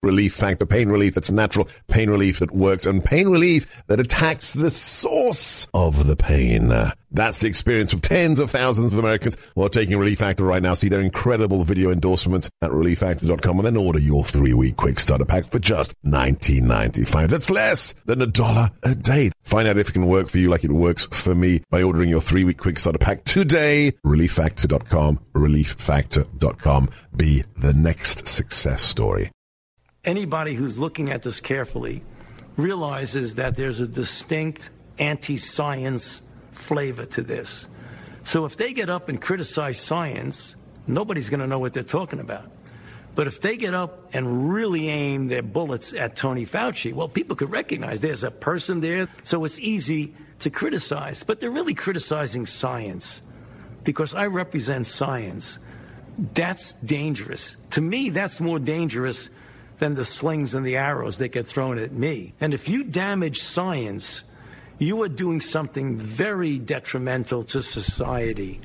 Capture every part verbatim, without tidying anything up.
Relief Factor. Pain relief that's natural, pain relief that works, and pain relief that attacks the source of the pain. That's the experience of tens of thousands of Americans who are taking Relief Factor right now. See their incredible video endorsements at relief factor dot com and then order your three-week quick starter pack for just nineteen ninety-five. That's less than a dollar a day. Find out if it can work for you like it works for me by ordering your three-week quick starter pack today. relief factor dot com. relief factor dot com. Be the next success story. Anybody who's looking at this carefully realizes that there's a distinct anti-science flavor to this. So if they get up and criticize science, nobody's going to know what they're talking about. But if they get up and really aim their bullets at Tony Fauci, well, people could recognize there's a person there, so it's easy to criticize. But they're really criticizing science because I represent science. That's dangerous. To me, that's more dangerous than the slings and the arrows that get thrown at me. And if you damage science, you are doing something very detrimental to society.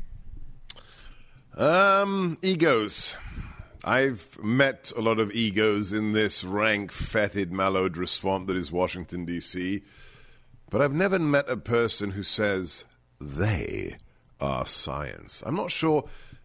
Um, egos. I've met a lot of egos in this rank, fetid, malodorous swamp that is Washington, D C, but I've never met a person who says they are science. I'm not sure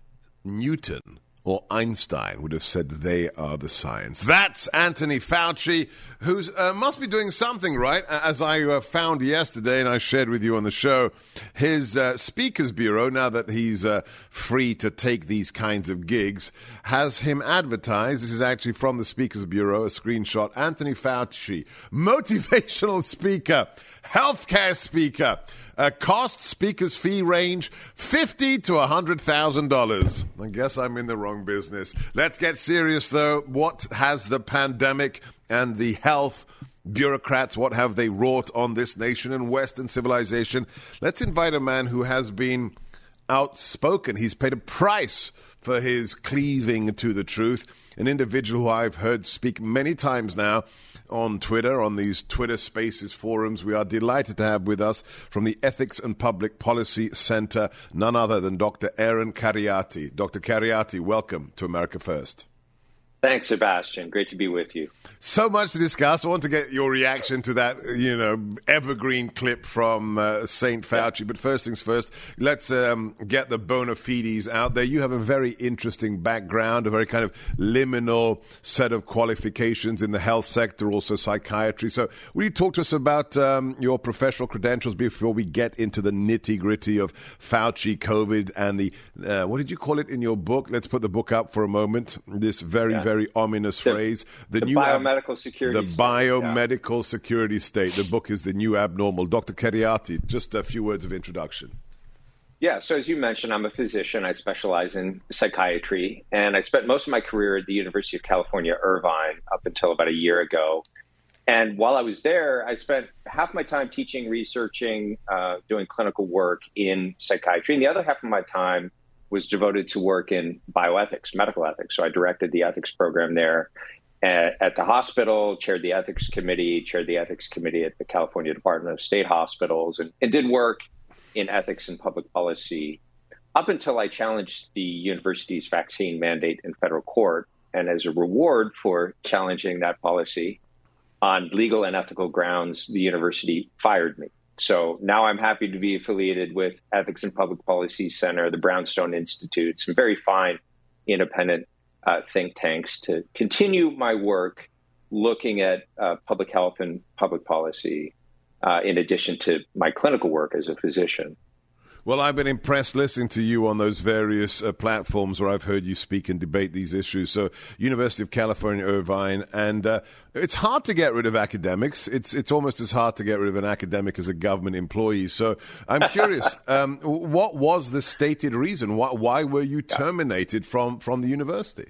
Newton or Einstein would have said they are the science. That's Anthony Fauci, who uh, must be doing something right. As I uh, found yesterday, and I shared with you on the show, his uh, Speakers Bureau, now that he's uh, free to take these kinds of gigs, has him advertised. This is actually from the Speakers Bureau, a screenshot. Anthony Fauci, motivational speaker, healthcare speaker. Uh, cost speaker's fee range fifty to a hundred thousand dollars. I guess I'm in the wrong business. Let's get serious, though. What has the pandemic and the health bureaucrats, what have they wrought on this nation and Western civilization? Let's invite a man who has been outspoken. He's paid a price for his cleaving to the truth. An individual who I've heard speak many times now on Twitter, on these Twitter Spaces forums. We are delighted to have with us from the Ethics and Public Policy Center, none other than Doctor Aaron Kheriaty. Doctor Kheriaty, welcome to America First. Thanks, Sebastian. Great to be with you. So much to discuss. I want to get your reaction to that, you know, evergreen clip from uh, Saint Fauci. Yeah. But first things first, let's um, get the bona fides out there. You have a very interesting background, a very kind of liminal set of qualifications in the health sector, also psychiatry. So will you talk to us about um, your professional credentials before we get into the nitty-gritty of Fauci, COVID, and the, uh, what did you call it in your book? Let's put the book up for a moment. This very, yeah. very Very ominous the, phrase. The, the new biomedical ab- security The state, biomedical yeah. security state. The book is The New Abnormal. Doctor Kheriaty, just a few words of introduction. Yeah, so as you mentioned, I'm a physician. I specialize in psychiatry, and I spent most of my career at the University of California, Irvine, up until about a year ago. And while I was there, I spent half my time teaching, researching, uh, doing clinical work in psychiatry, and the other half of my time was devoted to work in bioethics, medical ethics. So I directed the ethics program there at, at the hospital, chaired the ethics committee, chaired the ethics committee at the California Department of State Hospitals, and, and did work in ethics and public policy up until I challenged the university's vaccine mandate in federal court. And as a reward for challenging that policy on legal and ethical grounds, the university fired me. So now I'm happy to be affiliated with Ethics and Public Policy Center, the Brownstone Institute, some very fine independent uh, think tanks to continue my work looking at uh, public health and public policy, uh, in addition to my clinical work as a physician. Well, I've been impressed listening to you on those various uh, platforms where I've heard you speak and debate these issues. So, University of California, Irvine, and uh, it's hard to get rid of academics. It's it's almost as hard to get rid of an academic as a government employee. So, I'm curious, um, what was the stated reason? Why, why were you terminated from, from the university?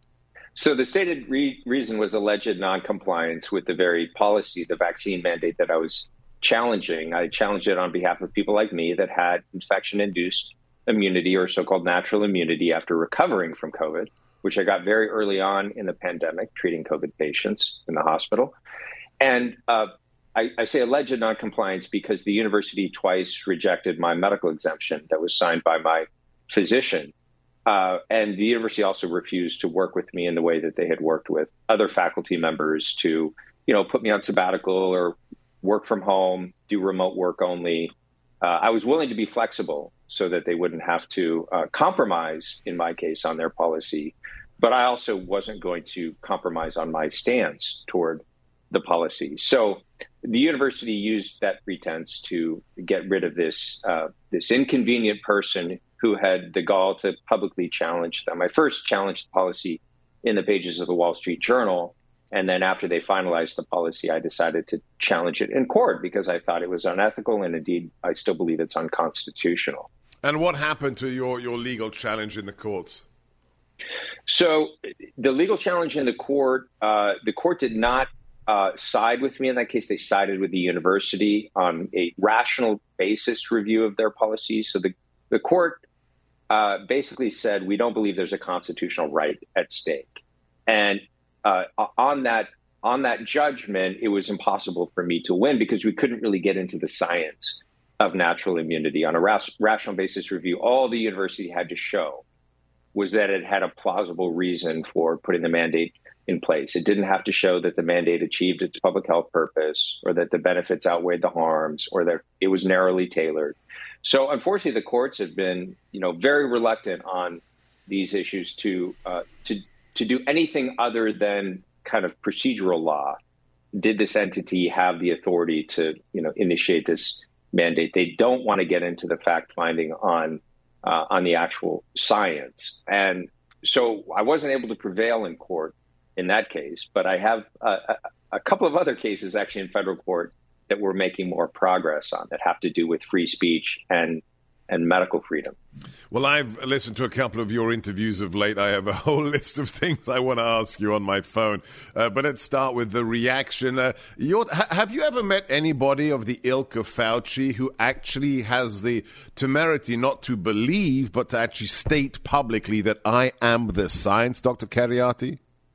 So, the stated re- reason was alleged noncompliance with the very policy, the vaccine mandate that I was challenging. I challenged it on behalf of people like me that had infection-induced immunity or so-called natural immunity after recovering from COVID, which I got very early on in the pandemic, treating COVID patients in the hospital. And uh, I, I say alleged noncompliance because the university twice rejected my medical exemption that was signed by my physician Uh, and the university also refused to work with me in the way that they had worked with other faculty members to, you know, put me on sabbatical or work from home, do remote work only. Uh, I was willing to be flexible so that they wouldn't have to uh, compromise, in my case, on their policy. But I also wasn't going to compromise on my stance toward the policy. So the university used that pretense to get rid of this uh, this inconvenient person who had the gall to publicly challenge them. I first challenged the policy in the pages of the Wall Street Journal. And then after they finalized the policy, I decided to challenge it in court because I thought it was unethical. And indeed, I still believe it's unconstitutional. And what happened to your, your legal challenge in the courts? So the legal challenge in the court, uh, the court did not uh, side with me in that case. They sided with the university on a rational basis review of their policies. So the, the court Uh, basically said, we don't believe there's a constitutional right at stake. And uh, on that on that judgment, it was impossible for me to win because we couldn't really get into the science of natural immunity. On a ras- rational basis review, all the university had to show was that it had a plausible reason for putting the mandate in place. It didn't have to show that the mandate achieved its public health purpose or that the benefits outweighed the harms or that it was narrowly tailored. So unfortunately, the courts have been, you know, very reluctant on these issues to uh, to to do anything other than kind of procedural law. Did this entity have the authority to, you know, initiate this mandate? They don't want to get into the fact finding on uh, on the actual science, and so I wasn't able to prevail in court in that case. But I have a, a, a couple of other cases actually in federal court that we're making more progress on that have to do with free speech and and medical freedom. Well, I've listened to a couple of your interviews of late. I have a whole list of things I want to ask you on my phone. Uh, but let's start with the reaction. Uh, you're, ha- have you ever met anybody of the ilk of Fauci who actually has the temerity not to believe, but to actually state publicly that I am the science, Doctor Kheriaty?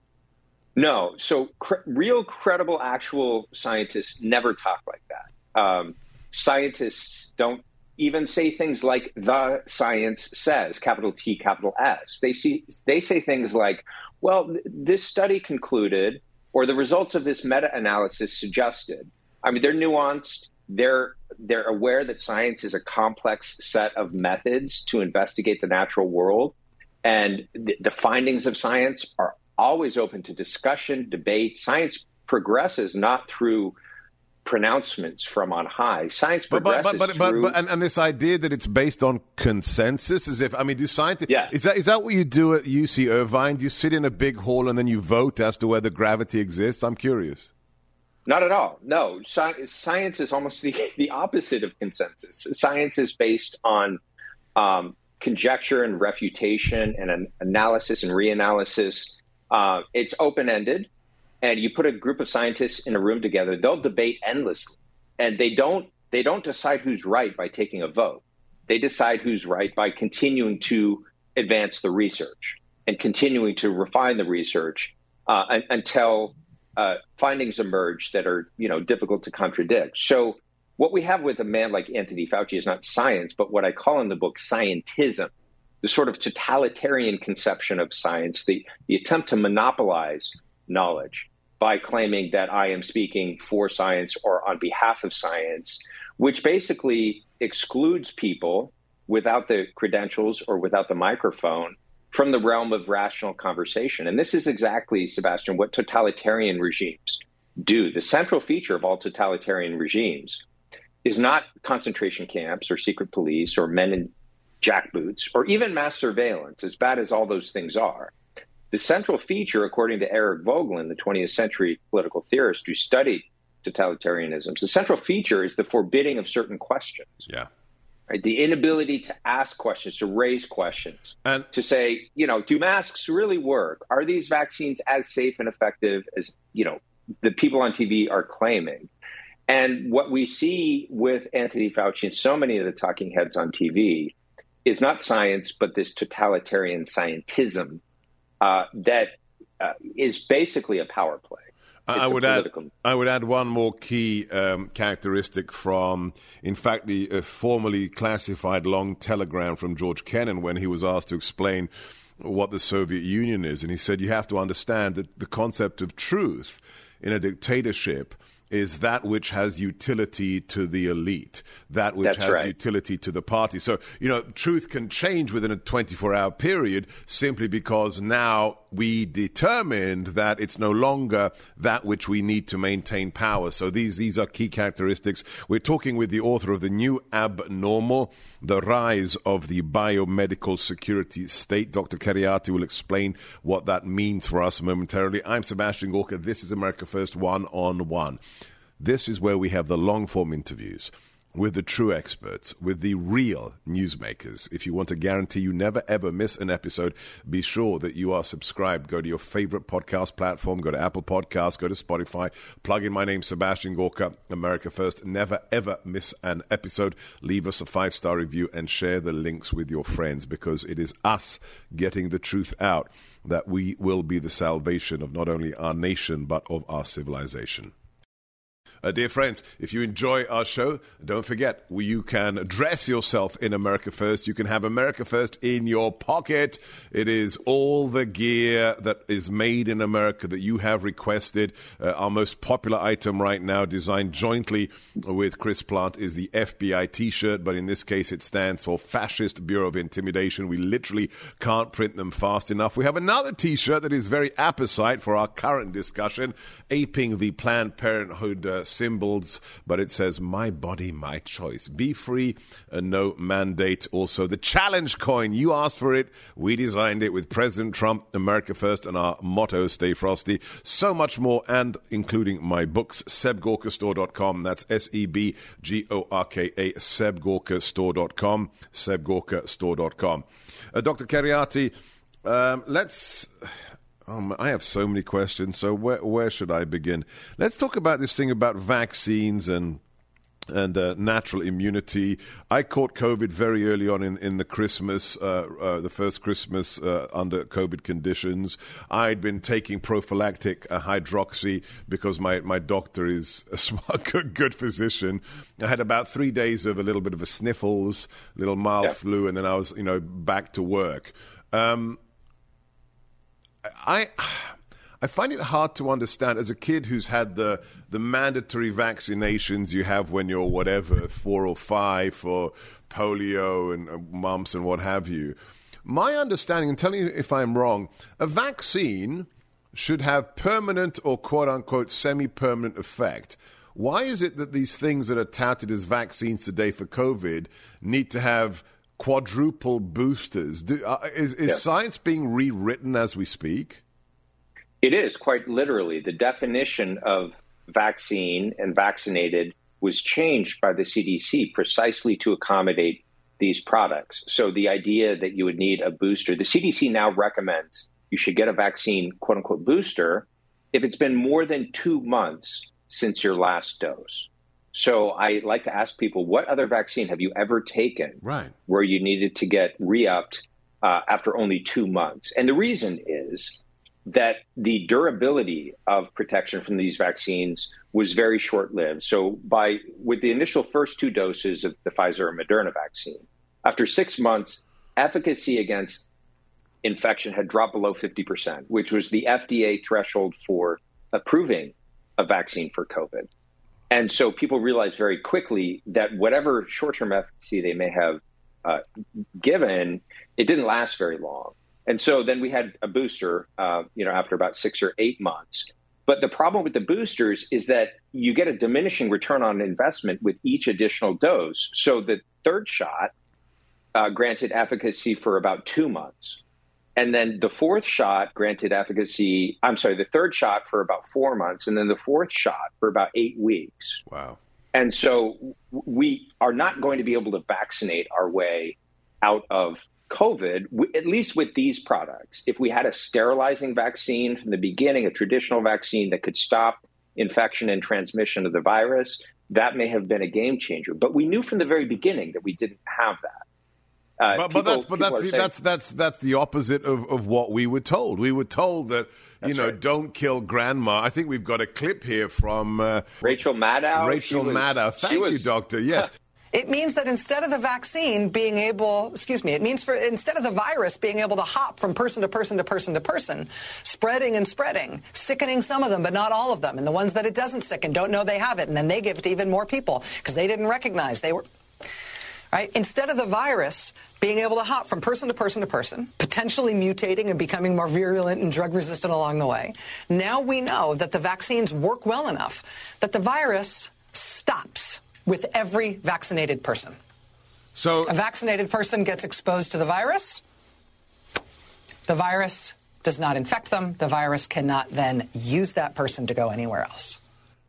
No. So cr- real, credible, actual scientists never talk like that. Um, scientists don't even say things like the science says, capital T, capital S. They see, they say things like, well, th- this study concluded, or the results of this meta-analysis suggested. I mean, they're nuanced. They're, they're aware that science is a complex set of methods to investigate the natural world. And th- the findings of science are always open to discussion, debate. Science progresses not through pronouncements from on high. Science progresses but, but, but, through... But, but, and, and this idea that it's based on consensus, as if, I mean, do scientists... Yeah. Is that, is that what you do at U C Irvine? Do you sit in a big hall and then you vote as to whether gravity exists? I'm curious. Not at all. No. Sci- science is almost the, the opposite of consensus. Science is based on um, conjecture and refutation and an analysis and reanalysis. Uh, it's open-ended, and you put a group of scientists in a room together, they'll debate endlessly, and they don't they don't decide who's right by taking a vote. They decide who's right by continuing to advance the research and continuing to refine the research uh, un- until uh, findings emerge that are, you know, difficult to contradict. So what we have with a man like Anthony Fauci is not science, but what I call in the book scientism. The sort of totalitarian conception of science, the, the attempt to monopolize knowledge by claiming that I am speaking for science or on behalf of science, which basically excludes people without the credentials or without the microphone from the realm of rational conversation. And this is exactly, Sebastian, what totalitarian regimes do. The central feature of all totalitarian regimes is not concentration camps or secret police or men in jackboots, or even mass surveillance, as bad as all those things are. The central feature, according to Eric Voegelin, the twentieth century political theorist who studied totalitarianisms, the central feature is the forbidding of certain questions. Yeah. Right? The inability to ask questions, to raise questions, and to say, you know, do masks really work? Are these vaccines as safe and effective as, you know, the people on T V are claiming? And what we see with Anthony Fauci and so many of the talking heads on T V is not science, but this totalitarian scientism uh, that uh, is basically a power play. I would add. I would add one more key um, characteristic from, in fact, the uh, formerly classified long telegram from George Kennan when he was asked to explain what the Soviet Union is, and he said you have to understand that the concept of truth in a dictatorship is that which has utility to the elite, that which That's has right. utility to the party. So, you know, truth can change within a twenty-four hour period simply because now we determined that it's no longer that which we need to maintain power. So these, these are key characteristics. We're talking with the author of The New Abnormal, The Rise of the Biomedical Security State. Doctor Kheriaty will explain what that means for us momentarily. I'm Sebastian Gorka. This is America First One-on-One. This is where we have the long-form interviews with the true experts, with the real newsmakers. If you want to guarantee you never, ever miss an episode, be sure that you are subscribed. Go to your favorite podcast platform. Go to Apple Podcasts. Go to Spotify. Plug in my name, Sebastian Gorka, America First. Never, ever miss an episode. Leave us a five-star review and share the links with your friends, because it is us getting the truth out that we will be the salvation of not only our nation, but of our civilization. Uh, dear friends, if you enjoy our show, don't forget, you can dress yourself in America First. You can have America First in your pocket. It is all the gear that is made in America that you have requested. Uh, our most popular item right now, designed jointly with Chris Plant, is the F B I T-shirt, but in this case it stands for Fascist Bureau of Intimidation. We literally can't print them fast enough. We have another T-shirt that is very apposite for our current discussion, aping the Planned Parenthood uh, symbols, but it says, "My body, my choice. Be free, and no mandate." Also, the challenge coin. You asked for it. We designed it with President Trump, America First, and our motto, Stay Frosty. So much more, and including my books, seb gorka store dot com. That's S E B G O R K A, seb gorka store dot com, seb gorka store dot com. Uh, Doctor Kheriaty, um, let's... Um, I have so many questions, so where where should I begin? Let's talk about this thing about vaccines and and uh, natural immunity. I caught COVID very early on in, in the Christmas, uh, uh, the first Christmas uh, under COVID conditions. I'd been taking prophylactic uh, hydroxy because my, my doctor is a smart, good, good physician. I had about three days of a little bit of a sniffles, little mild yeah. flu, and then I was, you know, back to work. Um, I I find it hard to understand, as a kid who's had the, the mandatory vaccinations you have when you're whatever, four or five for polio and uh, mumps and what have you. My understanding, and tell me if I'm wrong, a vaccine should have permanent or quote-unquote semi-permanent effect. Why is it that these things that are touted as vaccines today for COVID need to have quadruple boosters? Do, uh, is is yeah. science being rewritten as we speak? It is, quite literally. The definition of vaccine and vaccinated was changed by the C D C precisely to accommodate these products. So the idea that you would need a booster, the C D C now recommends you should get a vaccine, quote unquote, booster if it's been more than two months since your last dose. So I like to ask people, what other vaccine have you ever taken right. where you needed to get re-upped uh, after only two months? And the reason is that the durability of protection from these vaccines was very short-lived. So by with the initial first two doses of the Pfizer and Moderna vaccine, after six months, efficacy against infection had dropped below fifty percent, which was the F D A threshold for approving a vaccine for COVID. And so people realized very quickly that whatever short-term efficacy they may have uh, given, it didn't last very long. And so then we had a booster, uh, you know, after about six or eight months. But the problem with the boosters is that you get a diminishing return on investment with each additional dose. So the third shot uh, granted efficacy for about two months. And then the fourth shot granted efficacy, I'm sorry, the third shot for about four months, and then the fourth shot for about eight weeks. Wow. And so we are not going to be able to vaccinate our way out of COVID, at least with these products. If we had a sterilizing vaccine from the beginning, a traditional vaccine that could stop infection and transmission of the virus, that may have been a game changer. But we knew from the very beginning that we didn't have that. Uh, but, people, but that's but that's the, saying, that's that's that's the opposite of, of what we were told. We were told that you know right. don't kill grandma. I think we've got a clip here from uh, Rachel Maddow. Rachel was, Maddow. Thank was, you, doctor. Yes. It means that instead of the vaccine being able, excuse me, it means for instead of the virus being able to hop from person to person to person to person, spreading and spreading, sickening some of them, but not all of them. And the ones that it doesn't sicken don't know they have it. And then they give it to even more people because they didn't recognize they were. Right? Instead of the virus being able to hop from person to person to person, potentially mutating and becoming more virulent and drug resistant along the way, now we know that the vaccines work well enough that the virus stops with every vaccinated person. So a vaccinated person gets exposed to the virus. The virus does not infect them. The virus cannot then use that person to go anywhere else.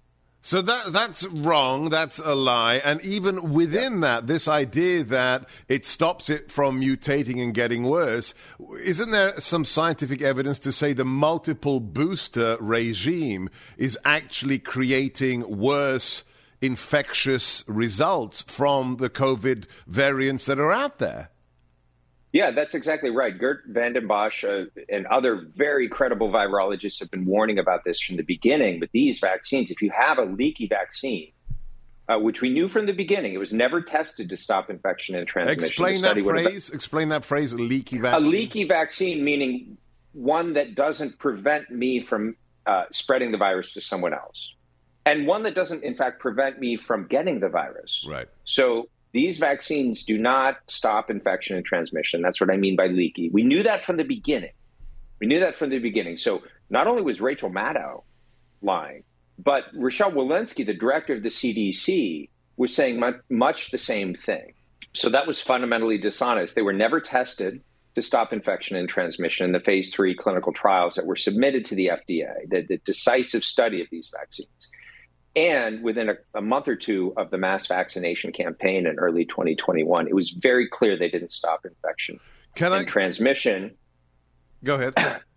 So that that's wrong. That's a lie. And even within yeah. that, this idea that it stops it from mutating and getting worse, isn't there some scientific evidence to say the multiple booster regime is actually creating worse infectious results from the COVID variants that are out there? Yeah, that's exactly right. Gert van den Bosch uh, and other very credible virologists have been warning about this from the beginning. But these vaccines, if you have a leaky vaccine, uh, which we knew from the beginning, it was never tested to stop infection and transmission. Explain that phrase. Explain that phrase, a leaky vaccine. A leaky vaccine, meaning one that doesn't prevent me from uh, spreading the virus to someone else. And one that doesn't, in fact, prevent me from getting the virus. Right. So these vaccines do not stop infection and transmission. That's what I mean by leaky. We knew that from the beginning. We knew that from the beginning. So not only was Rachel Maddow lying, but Rochelle Walensky, the director of the C D C, was saying much, much the same thing. So that was fundamentally dishonest. They were never tested to stop infection and transmission in the phase three clinical trials that were submitted to the F D A, the, the decisive study of these vaccines. And within a, a month or two of the mass vaccination campaign in early twenty twenty-one, it was very clear they didn't stop infection Can and I... transmission. Go ahead.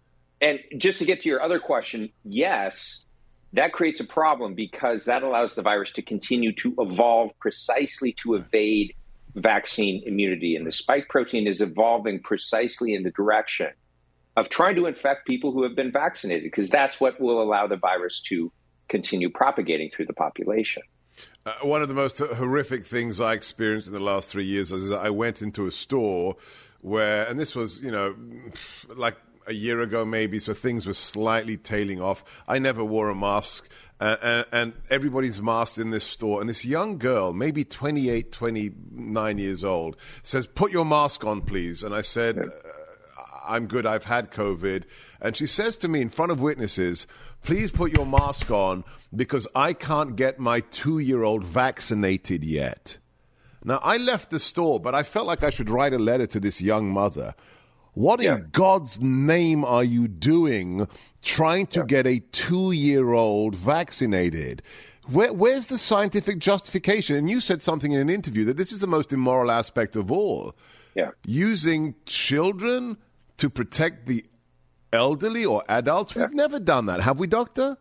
And just to get to your other question, yes, that creates a problem because that allows the virus to continue to evolve precisely to evade vaccine immunity. And the spike protein is evolving precisely in the direction of trying to infect people who have been vaccinated, because that's what will allow the virus to continue propagating through the population. Uh, one of the most horrific things I experienced in the last three years is that I went into a store where, and this was, you know, like a year ago maybe, so things were slightly tailing off. I never wore a mask, uh, and, and everybody's masked in this store. And this young girl, maybe twenty-eight, twenty-nine years old, says, "Put your mask on, please." And I said, yeah. uh, I'm good, I've had COVID. And she says to me in front of witnesses, "Please put your mask on because I can't get my two-year-old vaccinated yet." Now, I left the store, but I felt like I should write a letter to this young mother. What yeah. in God's name are you doing trying to yeah. get a two-year-old vaccinated? Where, where's the scientific justification? And you said something in an interview that this is the most immoral aspect of all. Yeah. Using children to protect the elderly or adults. We've yeah. never done that. Have we, Doctor?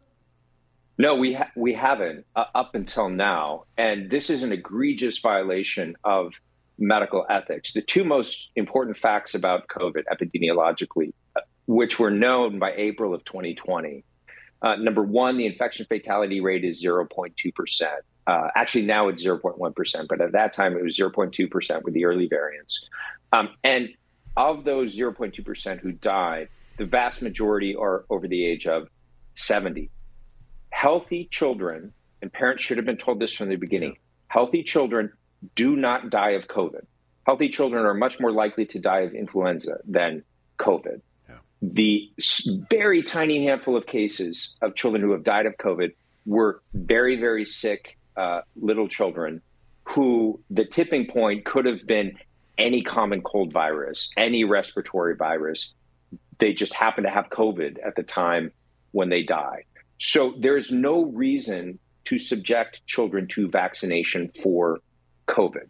No, we ha- we haven't uh, up until now. And this is an egregious violation of medical ethics. The two most important facts about COVID epidemiologically, uh, which were known by April of twenty twenty. Uh, number one, the infection fatality rate is zero point two percent. Uh, actually, now it's zero point one percent, but at that time it was zero point two percent with the early variants. Um, and of those zero point two percent who died, the vast majority are over the age of seventy. Healthy children, and parents should have been told this from the beginning, healthy children do not die of COVID. Healthy children are much more likely to die of influenza than COVID. Yeah. The very tiny handful of cases of children who have died of COVID were very, very sick uh, little children who the tipping point could have been any common cold virus, any respiratory virus. They just happened to have COVID at the time when they died. So there's no reason to subject children to vaccination for COVID,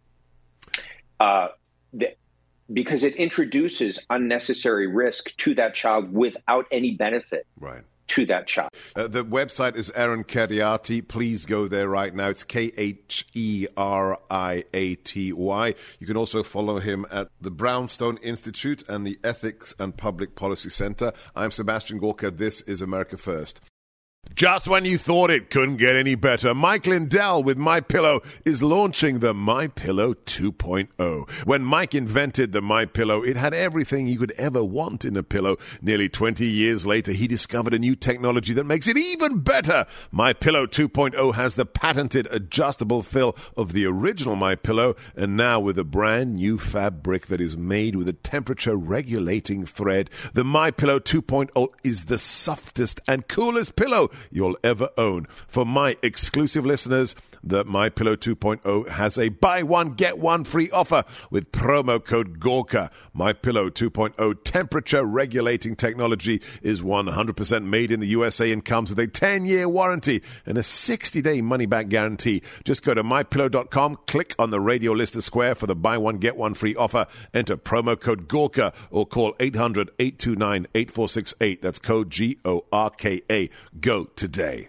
uh, the, because it introduces unnecessary risk to that child without any benefit right. to that child. Uh, the website is Aaron Kheriaty. Please go there right now. It's K H E R I A T Y. You can also follow him at the Brownstone Institute and the Ethics and Public Policy Center. I'm Sebastian Gorka. This is America First. Just when you thought it couldn't get any better, Mike Lindell with MyPillow is launching the MyPillow two point oh. When Mike invented the MyPillow, it had everything you could ever want in a pillow. Nearly twenty years later, he discovered a new technology that makes it even better. MyPillow two point oh has the patented adjustable fill of the original MyPillow, and now with a brand new fabric that is made with a temperature-regulating thread, the MyPillow two point oh is the softest and coolest pillow you'll ever own. For my exclusive listeners, the MyPillow two point oh has a buy one, get one free offer with promo code Gorka. MyPillow two point oh temperature regulating technology is one hundred percent made in the U S A and comes with a ten-year warranty and a sixty-day money-back guarantee. Just go to my pillow dot com, click on the radio listener square for the buy one, get one free offer, enter promo code Gorka or call eight hundred, eight two nine, eight four six eight. That's code G O R K A. Go today.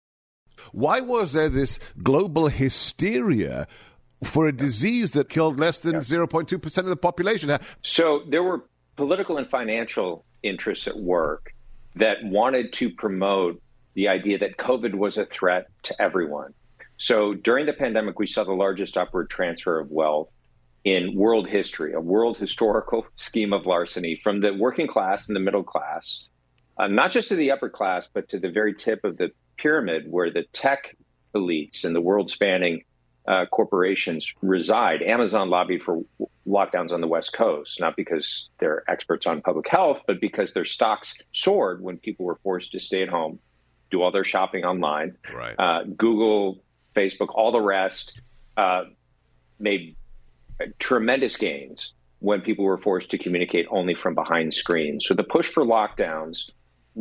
Why was there this global hysteria for a disease that killed less than zero point two percent of the population? So there were political and financial interests at work that wanted to promote the idea that COVID was a threat to everyone. So during the pandemic, we saw the largest upward transfer of wealth in world history, a world historical scheme of larceny from the working class and the middle class, uh, not just to the upper class, but to the very tip of the pyramid where the tech elites and the world-spanning uh, corporations reside. Amazon lobbied for w- lockdowns on the West Coast, not because they're experts on public health, but because their stocks soared when people were forced to stay at home, do all their shopping online. Right. Uh, Google, Facebook, all the rest uh, made tremendous gains when people were forced to communicate only from behind screens. So the push for lockdowns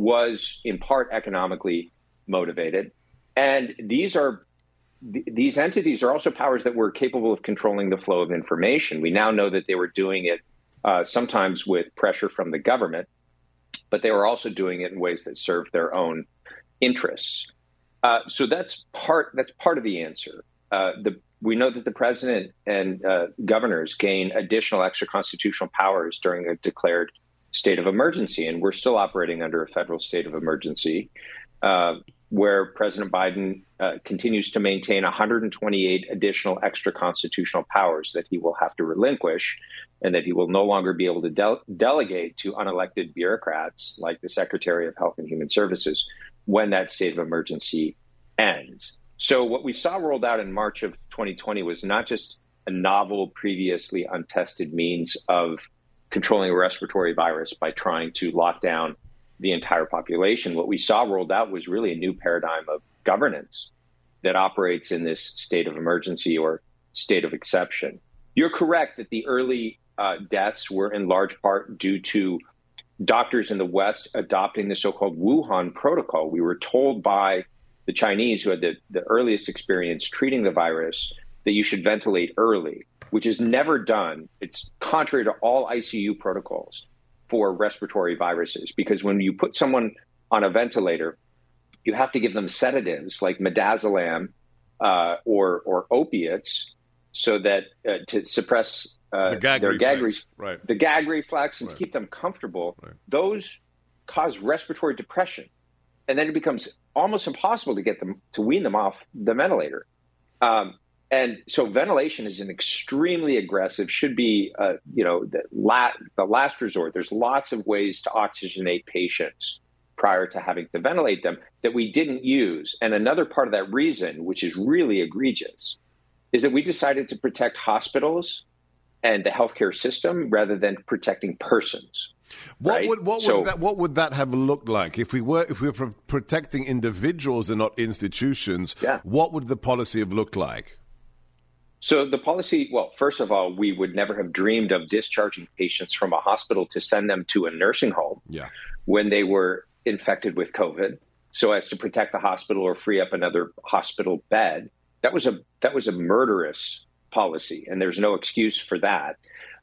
was in part economically motivated. And these are th- these entities are also powers that were capable of controlling the flow of information. We now know that they were doing it uh, sometimes with pressure from the government, but they were also doing it in ways that served their own interests. Uh, so that's part that's part of the answer. Uh, the, we know that the president and uh, governors gain additional extra constitutional powers during a declared state of emergency, and we're still operating under a federal state of emergency. Uh, where President Biden uh, continues to maintain one hundred twenty-eight additional extra constitutional powers that he will have to relinquish and that he will no longer be able to de- delegate to unelected bureaucrats like the Secretary of Health and Human Services when that state of emergency ends. So what we saw rolled out in March of twenty twenty was not just a novel, previously untested means of controlling a respiratory virus by trying to lock down the entire population. What we saw rolled out was really a new paradigm of governance that operates in this state of emergency or state of exception. You're correct that the early uh, deaths were in large part due to doctors in the West adopting the so-called Wuhan protocol. We were told by the Chinese, who had the, the earliest experience treating the virus, that you should ventilate early, which is never done. It's contrary to all I C U protocols for respiratory viruses, because when you put someone on a ventilator, you have to give them sedatives like midazolam uh, or or opiates, so that uh, to suppress uh, the gag their reflex. gag re- right. the gag reflex and right. to keep them comfortable. Right. Those cause respiratory depression, and then it becomes almost impossible to get them to wean them off the ventilator. Um, And so ventilation is an extremely aggressive, should be, uh, you know, the, la- the last resort. There's lots of ways to oxygenate patients prior to having to ventilate them that we didn't use. And another part of that reason, which is really egregious, is that we decided to protect hospitals and the healthcare system rather than protecting persons. What right? would what so, would that what would that have looked like if we were if we were pro- protecting individuals and not institutions? Yeah. What would the policy have looked like? So the policy, well, first of all, we would never have dreamed of discharging patients from a hospital to send them to a nursing home yeah. when they were infected with COVID, so as to protect the hospital or free up another hospital bed. That was a that was a murderous policy, and there's no excuse for that.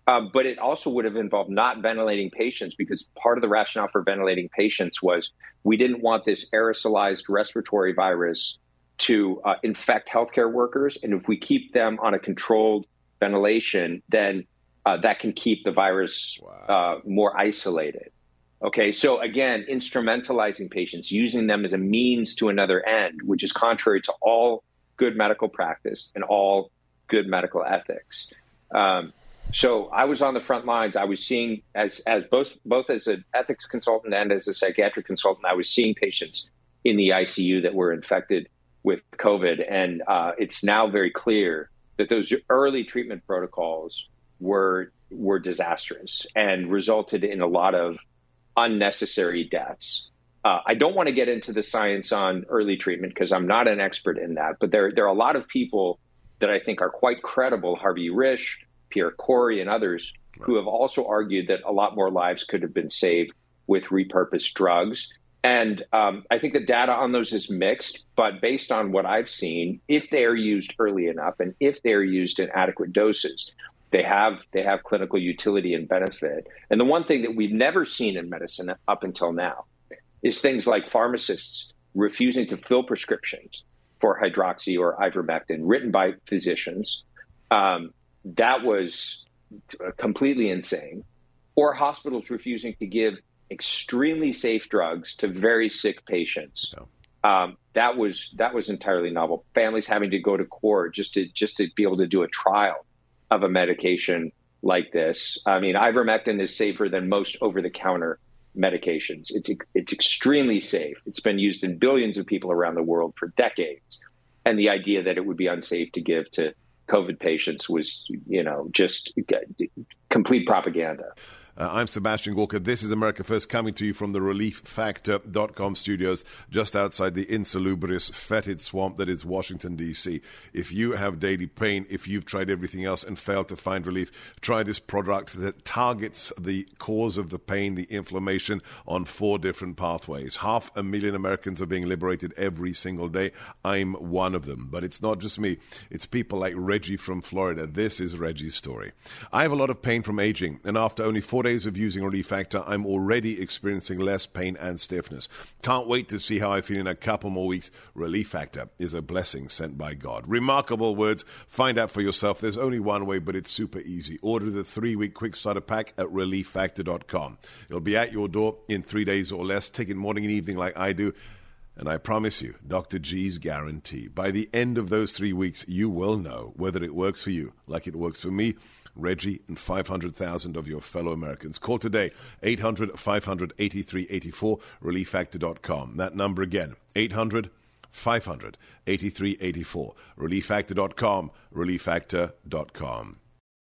Um, but it also would have involved not ventilating patients, because part of the rationale for ventilating patients was we didn't want this aerosolized respiratory virus to uh, infect healthcare workers. And if we keep them on a controlled ventilation, then uh, that can keep the virus uh, more isolated. Okay, so again, instrumentalizing patients, using them as a means to another end, which is contrary to all good medical practice and all good medical ethics. Um, so I was on the front lines. I was seeing, as as both both as an ethics consultant and as a psychiatric consultant, I was seeing patients in the I C U that were infected with COVID. And uh, it's now very clear that those early treatment protocols were were disastrous and resulted in a lot of unnecessary deaths. Uh, I don't want to get into the science on early treatment because I'm not an expert in that, but there, there are a lot of people that I think are quite credible, Harvey Risch, Pierre Corey, and others, right, who have also argued that a lot more lives could have been saved with repurposed drugs. And um, I think the data on those is mixed, but based on what I've seen, if they are used early enough and if they are used in adequate doses, they have they have clinical utility and benefit. And the one thing that we've never seen in medicine up until now is things like pharmacists refusing to fill prescriptions for hydroxy or ivermectin written by physicians. Um, that was completely insane. Or hospitals refusing to give extremely safe drugs to very sick patients. No. Um, that was that was entirely novel. Families having to go to court just to just to be able to do a trial of a medication like this. I mean, ivermectin is safer than most over-the-counter medications. It's it's extremely safe. It's been used in billions of people around the world for decades. And the idea that it would be unsafe to give to COVID patients was, you know, just complete propaganda. Uh, I'm Sebastian Gorka. This is America First, coming to you from the relief factor dot com studios just outside the insalubrious, fetid swamp that is Washington, D C. If you have daily pain, if you've tried everything else and failed to find relief, try this product that targets the cause of the pain, the inflammation, on four different pathways. Half a million Americans are being liberated every single day. I'm one of them. But it's not just me. It's people like Reggie from Florida. This is Reggie's story. I have a lot of pain from aging, and after only four days of using Relief Factor, I'm already experiencing less pain and stiffness. Can't wait to see how I feel in a couple more weeks. Relief Factor is a blessing sent by God. Remarkable words. Find out for yourself. There's only one way, but it's super easy. Order the three-week quick starter pack at relief factor dot com. It'll be at your door in three days or less. Take it morning and evening like I do. And I promise you, Doctor G's guarantee, by the end of those three weeks, you will know whether it works for you like it works for me, Reggie, and five hundred thousand of your fellow Americans. Call today, eight hundred, five hundred, eighty-three eighty-four, relief factor dot com. That number again, eight hundred, five hundred, eighty-three eighty-four, relief factor dot com, relief factor dot com.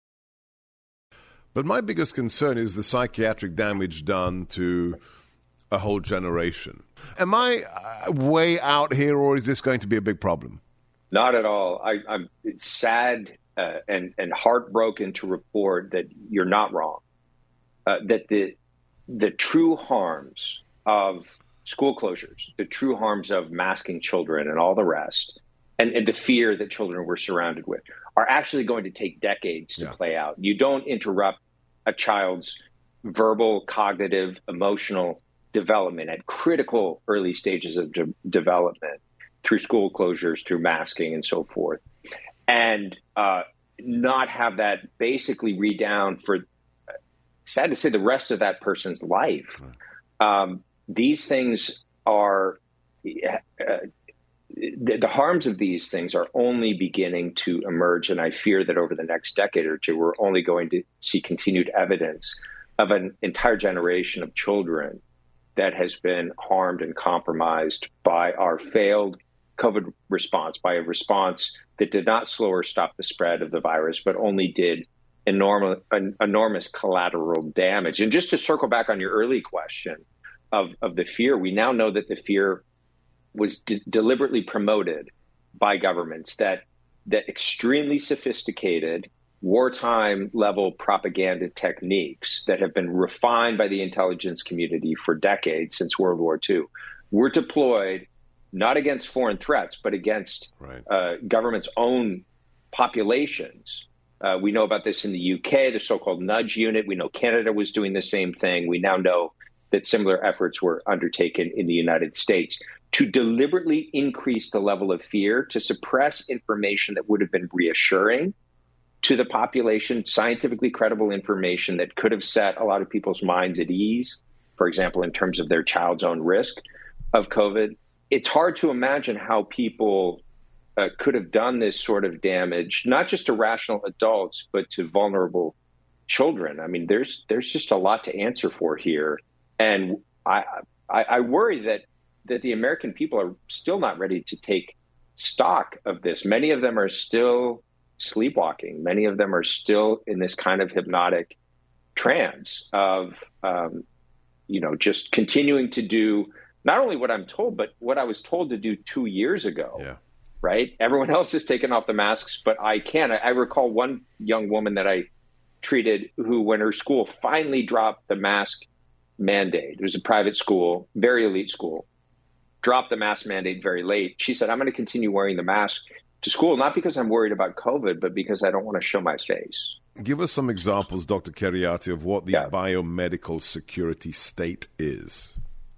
But my biggest concern is the psychiatric damage done to a whole generation. Am I uh, way out here, or is this going to be a big problem? Not at all. I, I'm sad uh, and, and heartbroken to report that you're not wrong, uh, that the the true harms of school closures, the true harms of masking children and all the rest, and, and the fear that children were surrounded with, are actually going to take decades to yeah. play out. You don't interrupt a child's verbal, cognitive, emotional development at critical early stages of de- development through school closures, through masking, and so forth, and uh, not have that basically redound for, sad to say, the rest of that person's life. Um, these things are, uh, the, the harms of these things are only beginning to emerge, and I fear that over the next decade or two, we're only going to see continued evidence of an entire generation of children that has been harmed and compromised by our failed COVID response, by a response that did not slow or stop the spread of the virus, but only did enormous, enormous collateral damage. And just to circle back on your early question of, of the fear, we now know that the fear was de- deliberately promoted by governments, that that extremely sophisticated wartime level propaganda techniques that have been refined by the intelligence community for decades since World War Two were deployed not against foreign threats, but against right. uh, governments' own populations Uh, we know about this in the U K, the so-called nudge unit. We know Canada was doing the same thing. We now know that similar efforts were undertaken in the United States to deliberately increase the level of fear, to suppress information that would have been reassuring to the population, scientifically credible information that could have set a lot of people's minds at ease, for example, in terms of their child's own risk of COVID. It's hard to imagine how people uh, could have done this sort of damage, not just to rational adults, but to vulnerable children. I mean, there's there's just a lot to answer for here. And I, I, I worry that that the American people are still not ready to take stock of this. Many of them are still sleepwalking. Many of them are still in this kind of hypnotic trance of, um, you know, just continuing to do not only what I'm told, but what I was told to do two years ago. Yeah. Right? Everyone else has taken off the masks, but I can't. I, I recall one young woman that I treated who, when her school finally dropped the mask mandate, it was a private school, very elite school, dropped the mask mandate very late. She said, I'm going to continue wearing the mask to school, not because I'm worried about COVID, but because I don't want to show my face. Give us some examples, Doctor Kheriaty, of what the yeah. biomedical security state is.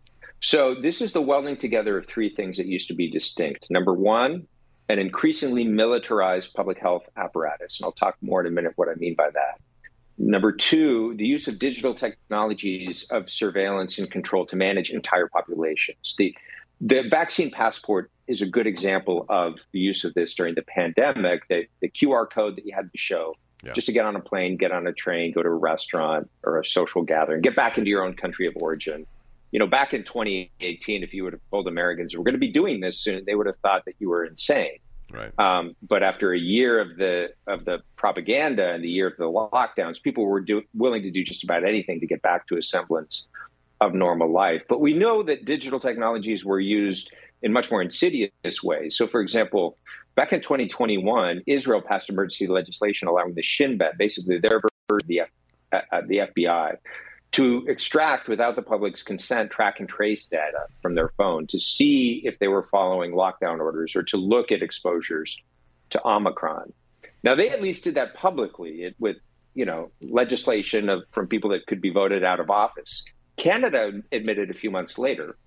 So this is the welding together of three things that used to be distinct. Number one, an increasingly militarized public health apparatus. And I'll talk more in a minute what I mean by that. Number two, the use of digital technologies of surveillance and control to manage entire populations. The The vaccine passport is a good example of the use of this during the pandemic. The, the Q R code that you had to show yeah. just to get on a plane, get on a train, go to a restaurant or a social gathering, get back into your own country of origin. You know, back in twenty eighteen, if you would have told Americans we're going to be doing this soon, they would have thought that you were insane. Right. Um, but after a year of the of the propaganda and the year of the lockdowns, people were do, willing to do just about anything to get back to a semblance of normal life. But we know that digital technologies were used in much more insidious ways. So, for example, back in twenty twenty-one, Israel passed emergency legislation allowing the Shin Bet, basically their version of the, F, uh, the F B I, to extract, without the public's consent, track and trace data from their phone to see if they were following lockdown orders or to look at exposures to Omicron. Now, they at least did that publicly with, you know, legislation of from people that could be voted out of office. Canada admitted a few months later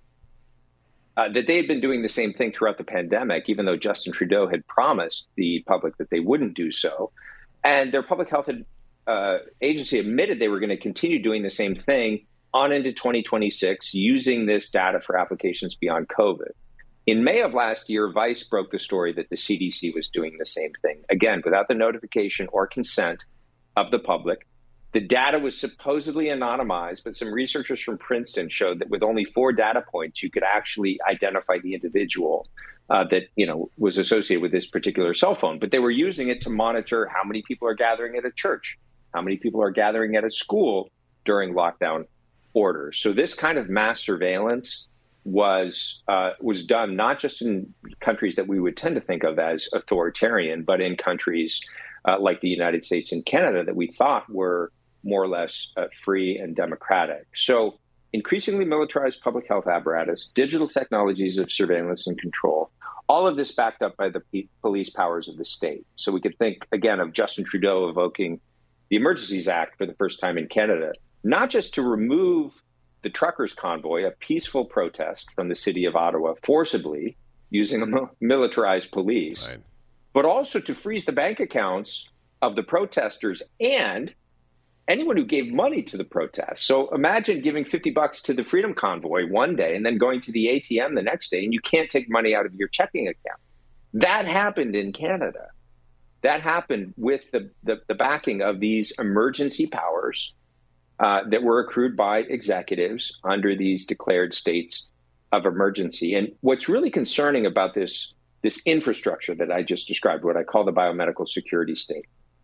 uh, that they had been doing the same thing throughout the pandemic, even though Justin Trudeau had promised the public that they wouldn't do so. And their public health had, uh, agency admitted they were going to continue doing the same thing on into twenty twenty-six, using this data for applications beyond COVID. In May of last year, Vice broke the story that the C D C was doing the same thing, again, without the notification or consent of the public. The data was supposedly anonymized, but some researchers from Princeton showed that with only four data points, you could actually identify the individual uh, that, you know, was associated with this particular cell phone. But they were using it to monitor how many people are gathering at a church, how many people are gathering at a school during lockdown orders. So this kind of mass surveillance was uh, was done not just in countries that we would tend to think of as authoritarian, but in countries uh, like the United States and Canada that we thought were more or less uh, free and democratic. So increasingly militarized public health apparatus, digital technologies of surveillance and control, all of this backed up by the p- police powers of the state. So we could think, again, of Justin Trudeau evoking the Emergencies Act for the first time in Canada, not just to remove the truckers' convoy, a peaceful protest from the city of Ottawa, forcibly using a militarized police, right, but also to freeze the bank accounts of the protesters and anyone who gave money to the protest. So imagine giving fifty bucks to the Freedom Convoy one day and then going to the A T M the next day and you can't take money out of your checking account. That happened in Canada. That happened with the, the, the backing of these emergency powers uh, that were accrued by executives under these declared states of emergency. And what's really concerning about this, this infrastructure that I just described, what I call the biomedical security state,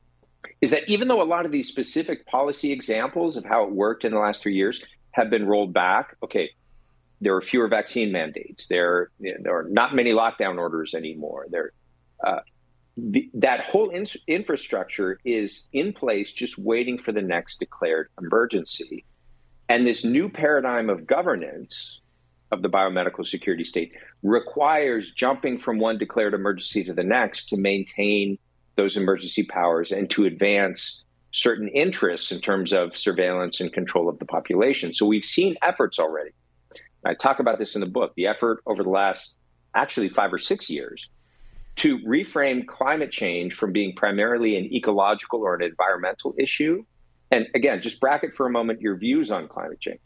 is that even though a lot of these specific policy examples of how it worked in the last three years have been rolled back, okay, there are fewer vaccine mandates. There, there are not many lockdown orders anymore. There, uh, the, that whole in- infrastructure is in place just waiting for the next declared emergency. And this new paradigm of governance of the biomedical security state requires jumping from one declared emergency to the next to maintain those emergency powers and to advance certain interests in terms of surveillance and control of the population. So we've seen efforts already. I talk about this in the book, the effort over the last actually five or six years to reframe climate change from being primarily an ecological or an environmental issue. And again, just bracket for a moment your views on climate change.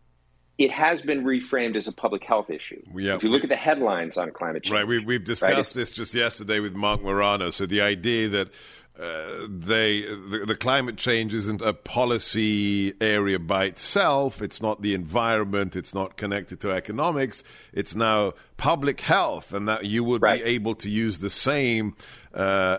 It has been reframed as a public health issue. Yeah, if you look at the headlines on climate change. Right, we, we've discussed right? this just yesterday with Mark Morano. So the idea that uh, they the, the climate change isn't a policy area by itself. It's not the environment. It's not connected to economics. It's now public health, and that you would right. be able to use the same uh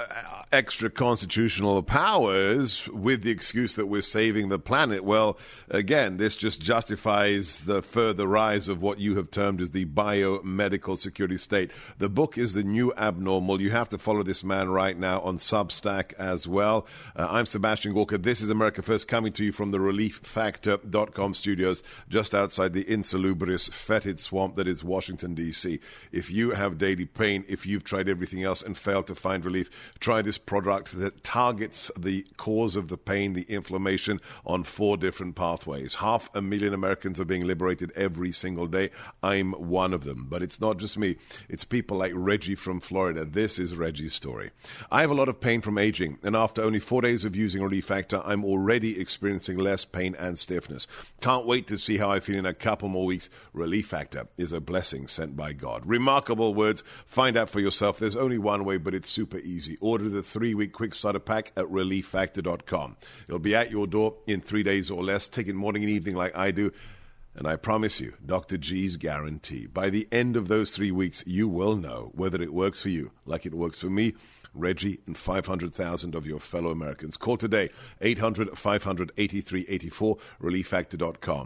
extra constitutional powers with the excuse that we're saving the planet. Well, again, this just justifies the further rise of what you have termed as the biomedical security state. The book is The New Abnormal. You have to follow this man right now on Substack as well. Uh, I'm Sebastian Gorka. This is America First, coming to you from the relief factor dot com studios just outside the insalubrious, fetid swamp that is Washington, D C. If you have daily pain, if you've tried everything else and failed to find relief, try this product that targets the cause of the pain, the inflammation, on four different pathways. Half a million Americans are being liberated every single day. I'm one of them. But it's not just me. It's people like Reggie from Florida. This is Reggie's story. I have a lot of pain from aging, and after only four days of using Relief Factor, I'm already experiencing less pain and stiffness. Can't wait to see how I feel in a couple more weeks. Relief Factor is a blessing sent by God. Remarkable words. Find out for yourself. There's only one way, but it's super easy. Order the three-week quick starter pack at relief factor dot com. It'll be at your door in three days or less. Take it morning and evening like I do. And I promise you, Doctor G's guarantee, by the end of those three weeks, you will know whether it works for you like it works for me, Reggie, and five hundred thousand of your fellow Americans. Call today, eight hundred, five hundred, eighty-three eighty-four, relief factor dot com.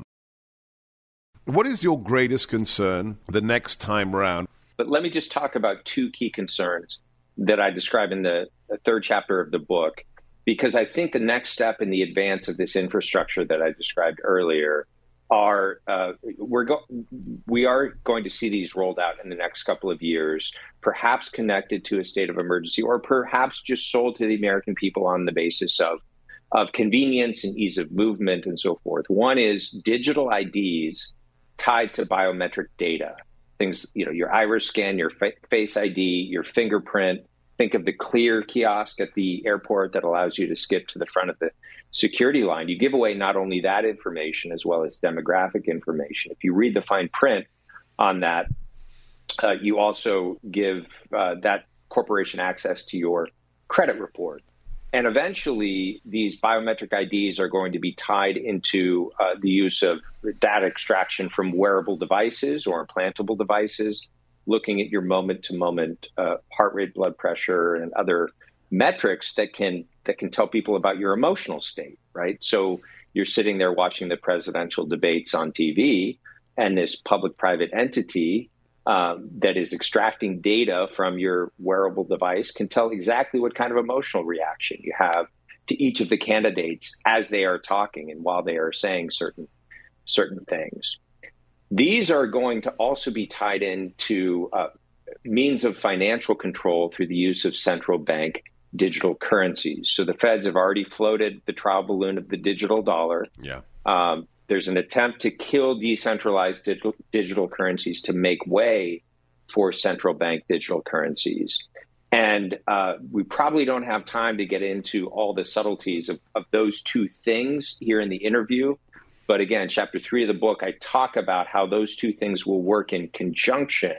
What is your greatest concern the next time around? But let me just talk about two key concerns that I describe in the, the third chapter of the book, because I think the next step in the advance of this infrastructure that I described earlier are uh, we're go- we are going to see these rolled out in the next couple of years, perhaps connected to a state of emergency, or perhaps just sold to the American people on the basis of of convenience and ease of movement and so forth. One is digital I Ds tied to biometric data. Things, you know, your iris scan, your fa- face I D, your fingerprint. Think of the Clear kiosk at the airport that allows you to skip to the front of the security line. You give away not only that information as well as demographic information. If you read the fine print on that, uh, you also give uh, that corporation access to your credit report. And eventually, these biometric I Ds are going to be tied into uh, the use of data extraction from wearable devices or implantable devices, looking at your moment-to-moment uh, heart rate, blood pressure, and other metrics that can that can tell people about your emotional state, right? So you're sitting there watching the presidential debates on T V, and this public-private entity Um, that is extracting data from your wearable device can tell exactly what kind of emotional reaction you have to each of the candidates as they are talking and while they are saying certain certain things. These are going to also be tied into uh, means of financial control through the use of central bank digital currencies. So the feds have already floated the trial balloon of the digital dollar. Yeah. Um, There's an attempt to kill decentralized digital, digital currencies to make way for central bank digital currencies. And uh, we probably don't have time to get into all the subtleties of, of those two things here in the interview. But again, chapter three of the book, I talk about how those two things will work in conjunction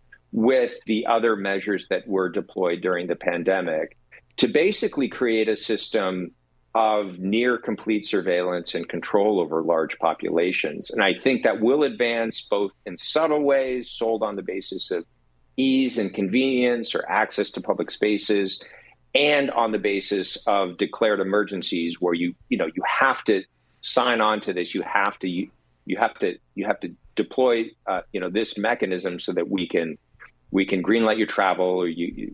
with the other measures that were deployed during the pandemic to basically create a system of near complete surveillance and control over large populations. And I think that will advance both in subtle ways, sold on the basis of ease and convenience or access to public spaces, and on the basis of declared emergencies where you, you know, you have to sign on to this. You have to, you, you have to, you have to deploy, uh, you know, this mechanism so that we can, we can greenlight your travel or you,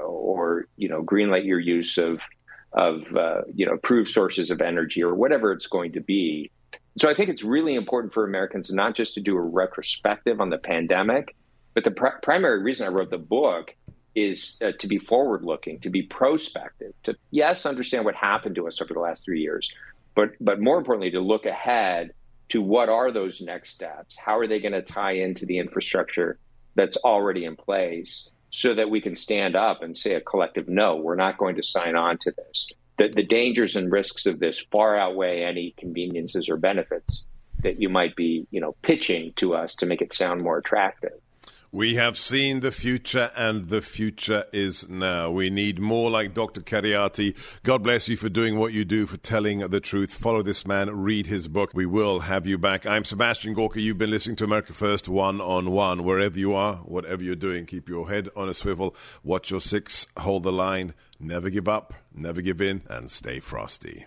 or, you know, greenlight your use of, of, uh, you know, approved sources of energy or whatever it's going to be. So I think it's really important for Americans not just to do a retrospective on the pandemic, but the pr- primary reason I wrote the book is uh, to be forward-looking, to be prospective, to, yes, understand what happened to us over the last three years, but but more importantly, to look ahead to what are those next steps? How are they going to tie into the infrastructure that's already in place so that we can stand up and say a collective no, we're not going to sign on to this. The, the dangers and risks of this far outweigh any conveniences or benefits that you might be, you know, pitching to us to make it sound more attractive. We have seen the future, and the future is now. We need more like Doctor Kheriaty. God bless you for doing what you do, for telling the truth. Follow this man. Read his book. We will have you back. I'm Sebastian Gorka. You've been listening to America First one-on-one. Wherever you are, whatever you're doing, keep your head on a swivel. Watch your six. Hold the line. Never give up. Never give in. And stay frosty.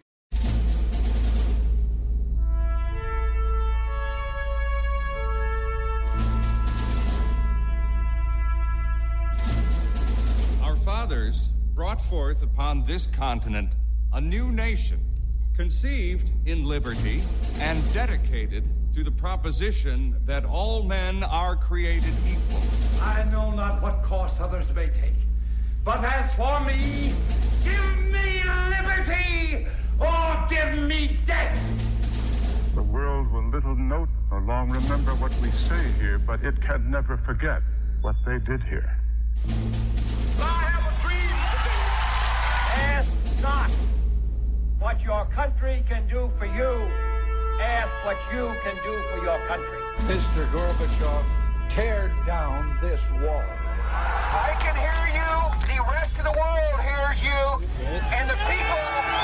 Fathers brought forth upon this continent a new nation, conceived in liberty and dedicated to the proposition that all men are created equal. I know not what course others may take, but as for me, give me liberty or give me death. The world will little note nor long remember what we say here, but it can never forget what they did here. I have a dream today. Ask not what your country can do for you. Ask what you can do for your country. Mister Gorbachev, tear down this wall. I can hear you. The rest of the world hears you. And the people...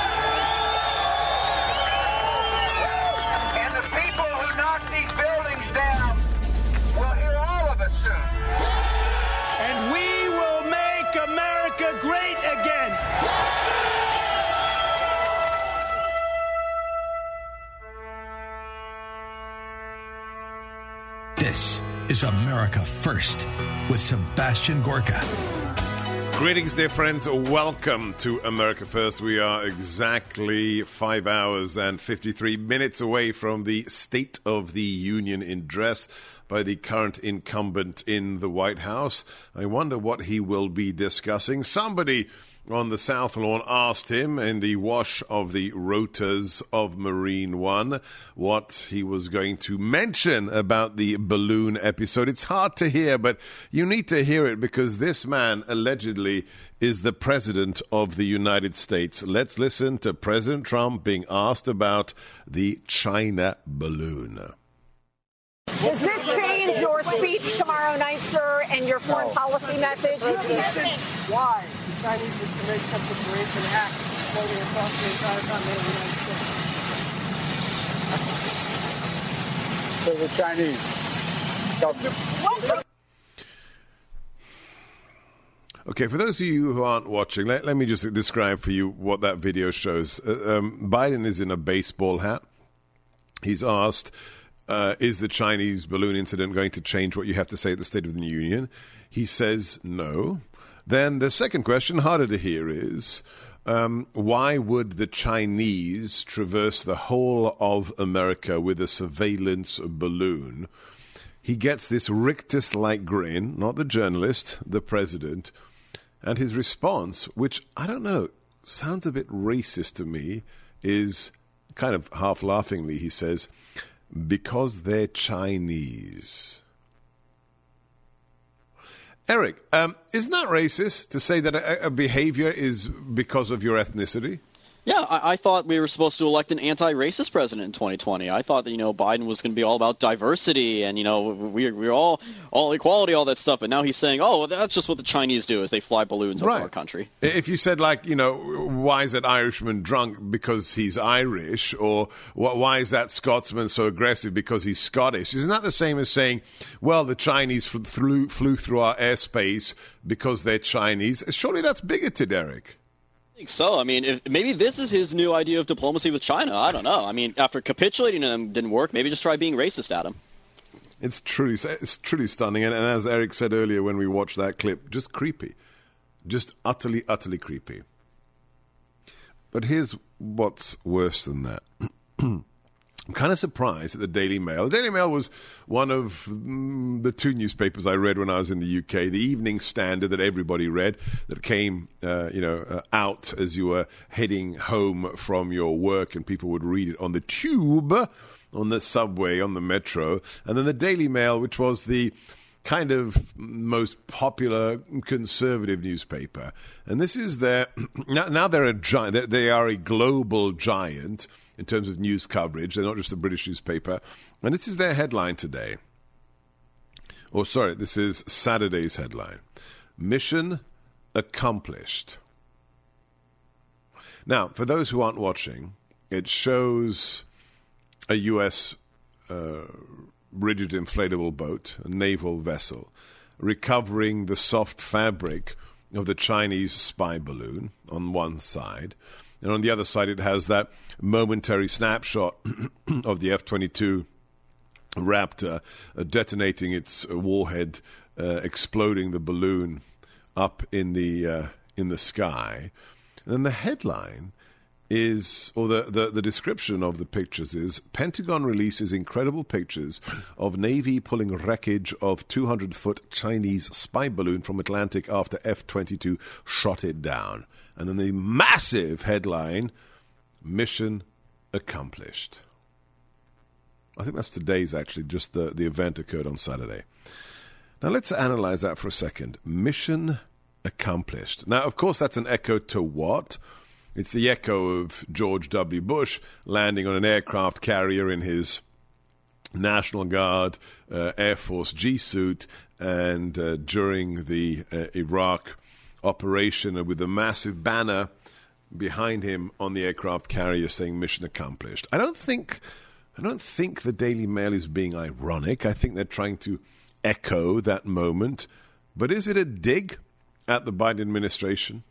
and the people who knock these buildings down will hear all of us soon. And we will make America great again. This is America First with Sebastian Gorka. Greetings, dear friends. Welcome to America First. We are exactly five hours and fifty-three minutes away from the State of the Union address by the current incumbent in the White House. I wonder what he will be discussing. Somebody on the South Lawn asked him in the wash of the rotors of Marine One what he was going to mention about the balloon episode. It's hard to hear, but you need to hear it because this man allegedly is the president of the United States. Let's listen to President Trump being asked about the China balloon. Does this change your speech tomorrow night, sir, and your foreign no. policy message? Why? The Chinese is to make such a brazen act floating across the entire continent of the United States. So the Chinese government. Okay, for those of you who aren't watching, let, let me just describe for you what that video shows. Uh, um, Biden is in a baseball hat. He's asked... Uh, is the Chinese balloon incident going to change what you have to say at the State of the Union? He says no. Then the second question, harder to hear, is um, why would the Chinese traverse the whole of America with a surveillance balloon? He gets this rictus-like grin, not the journalist, the president, and his response, which, I don't know, sounds a bit racist to me, is kind of half-laughingly, he says, because they're Chinese. Eric, um, isn't that racist to say that a, a behavior is because of your ethnicity? Yeah, I, I thought we were supposed to elect an anti-racist president in twenty twenty. I thought that, you know, Biden was going to be all about diversity and, you know, we're, we're all all equality, all that stuff. But now he's saying, oh, well, that's just what the Chinese do is they fly balloons right. over our country. If you said, like, you know, why is that Irishman drunk because he's Irish? Or why is that Scotsman so aggressive because he's Scottish? Isn't that the same as saying, well, the Chinese flew, flew through our airspace because they're Chinese? Surely that's bigoted, Eric. I think so. I mean, if, maybe this is his new idea of diplomacy with China. I don't know. I mean, after capitulating to them didn't work, maybe just try being racist at him. It's truly, it's truly stunning. And, and as Eric said earlier when we watched that clip, just creepy. Just utterly, utterly creepy. But here's what's worse than that. I'm kind of surprised at the Daily Mail. The Daily Mail was one of mm, the two newspapers I read when I was in the U K. The Evening Standard that everybody read, that came, uh, you know, uh, out as you were heading home from your work, and people would read it on the tube, on the subway, on the metro. And then the Daily Mail, which was the kind of most popular conservative newspaper. And this is their now, now they're a giant. They are a global giant in terms of news coverage. They're not just a British newspaper. And this is their headline today. Or sorry, this is Saturday's headline. Mission accomplished. Now, for those who aren't watching, it shows a U S uh, rigid inflatable boat, a naval vessel, recovering the soft fabric of the Chinese spy balloon on one side. And on the other side, it has that momentary snapshot of the F twenty-two Raptor uh, detonating its warhead, uh, exploding the balloon up in the uh, in the sky. And then the headline is, or the, the, the description of the pictures is, Pentagon releases incredible pictures of Navy pulling wreckage of two hundred foot Chinese spy balloon from Atlantic after F twenty-two shot it down. And then the massive headline, mission accomplished. I think that's today's, actually, just the, the event occurred on Saturday. Now let's analyze that for a second. Mission accomplished. Now, of course, that's an echo to what? It's the echo of George W. Bush landing on an aircraft carrier in his National Guard uh, Air Force G-suit, and uh, during the uh, Iraq operation, uh, with a massive banner behind him on the aircraft carrier saying "Mission accomplished." I don't think, I don't think the Daily Mail is being ironic. I think they're trying to echo that moment. But is it a dig at the Biden administration?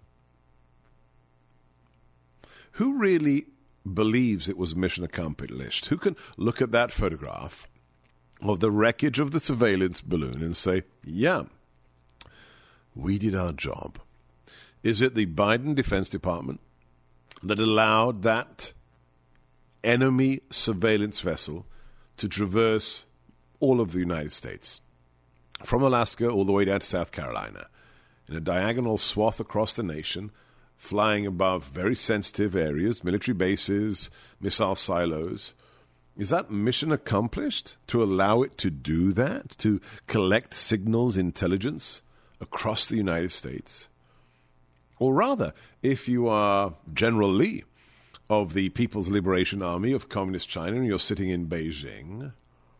Who really believes it was mission accomplished? Who can look at that photograph of the wreckage of the surveillance balloon and say, yeah, we did our job? Is it the Biden Defense Department that allowed that enemy surveillance vessel to traverse all of the United States, from Alaska all the way down to South Carolina, in a diagonal swath across the nation, flying above very sensitive areas, military bases, missile silos? Is that mission accomplished, to allow it to do that, to collect signals intelligence across the United States? Or rather, if you are General Lee of the People's Liberation Army of Communist China and you're sitting in Beijing,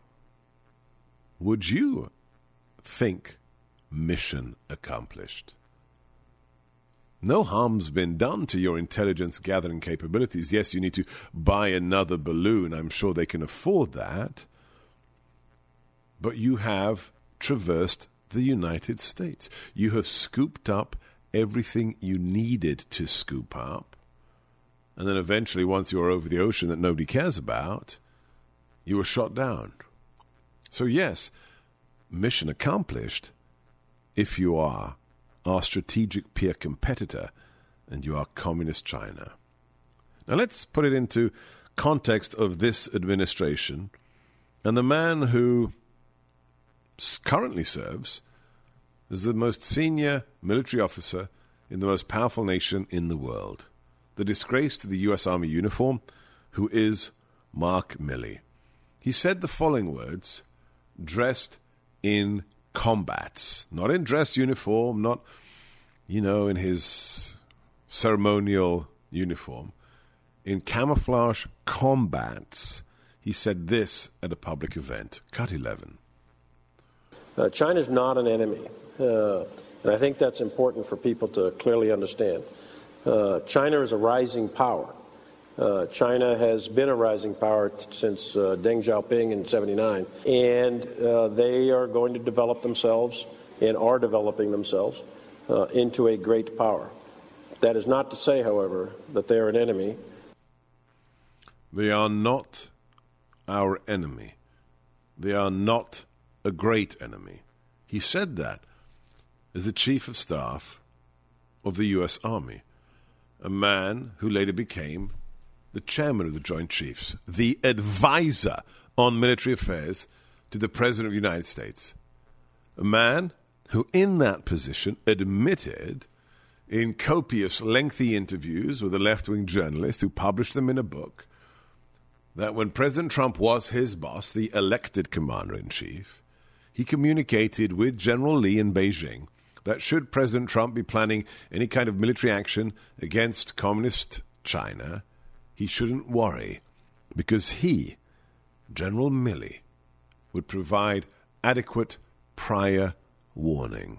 would you think mission accomplished? No harm's been done to your intelligence gathering capabilities. Yes, you need to buy another balloon. I'm sure they can afford that. But you have traversed the United States. You have scooped up everything you needed to scoop up. And then eventually, once you are over the ocean that nobody cares about, you were shot down. So yes, mission accomplished if you are our strategic peer competitor and you are Communist China. Now let's put it into context of this administration and the man who currently serves as the most senior military officer in the most powerful nation in the world, the disgrace to the U S Army uniform, who is Mark Milley. He said the following words, dressed in combats, not in dress uniform, not, you know, in his ceremonial uniform, in camouflage combats. He said this at a public event. Cut eleven. Uh, China's not an enemy, uh, and I think that's important for people to clearly understand. Uh, China is a rising power. Uh, China has been a rising power t- since uh, Deng Xiaoping in seventy-nine, and uh, they are going to develop themselves and are developing themselves uh, into a great power. That is not to say, however, that they are an enemy. They are not our enemy. They are not a great enemy. He said that as the Chief of Staff of the U S Army, a man who later became the chairman of the Joint Chiefs, the advisor on military affairs to the President of the United States. A man who, in that position, admitted in copious, lengthy interviews with a left-wing journalist who published them in a book that when President Trump was his boss, the elected commander-in-chief, he communicated with General Lee in Beijing that should President Trump be planning any kind of military action against communist China, he shouldn't worry because he, General Milley, would provide adequate prior warning.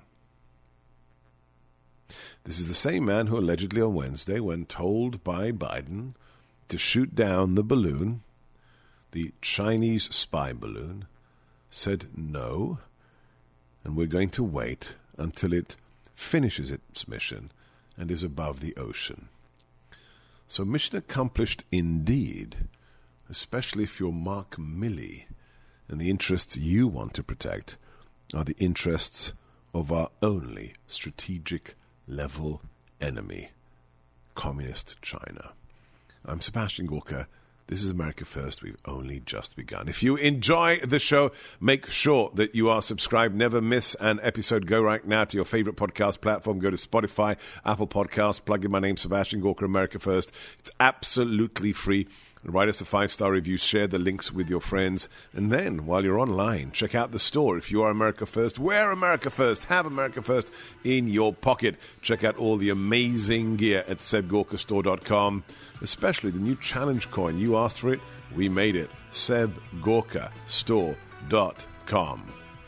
This is the same man who allegedly on Wednesday, when told by Biden to shoot down the balloon, the Chinese spy balloon, said no, and we're going to wait until it finishes its mission and is above the ocean. So mission accomplished indeed, especially if you're Mark Milley and the interests you want to protect are the interests of our only strategic level enemy, Communist China. I'm Sebastian Gorka. This is America First. We've only just begun. If you enjoy the show, make sure that you are subscribed. Never miss an episode. Go right now to your favorite podcast platform. Go to Spotify, Apple Podcasts, plug in my name, Sebastian Gorka, America First. It's absolutely free. Write us a five-star review, share the links with your friends, and then, while you're online, check out the store. If you are America First, wear America First, have America First in your pocket. Check out all the amazing gear at seb gorka store dot com, especially the new challenge coin. You asked for it, we made it. seb gorka store dot com.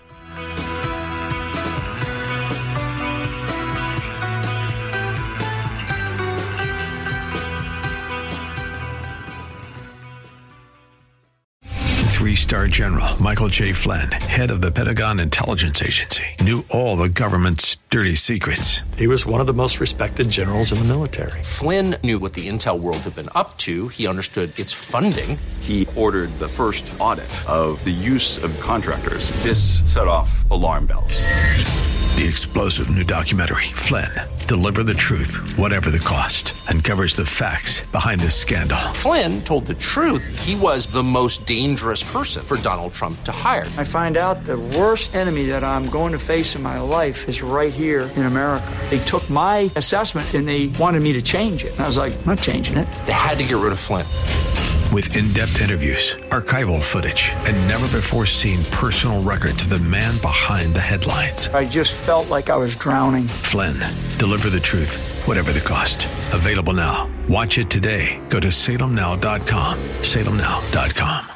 Three-star General Michael J. Flynn, head of the Pentagon Intelligence Agency, knew all the government's dirty secrets. He was one of the most respected generals in the military. Flynn knew what the intel world had been up to. He understood its funding. He ordered the first audit of the use of contractors. This set off alarm bells. The explosive new documentary, Flynn, Deliver the Truth, Whatever the Cost, uncovers the facts behind this scandal. Flynn told the truth. He was the most dangerous person for Donald Trump to hire. I find out the worst enemy that I'm going to face in my life is right here in America. They took my assessment and they wanted me to change it. And I was like, I'm not changing it. They had to get rid of Flynn. With in-depth interviews, archival footage, and never-before-seen personal records of the man behind the headlines. I just felt like I was drowning. Flynn, Deliver the Truth, Whatever the Cost. Available now. Watch it today. Go to salem now dot com. salem now dot com.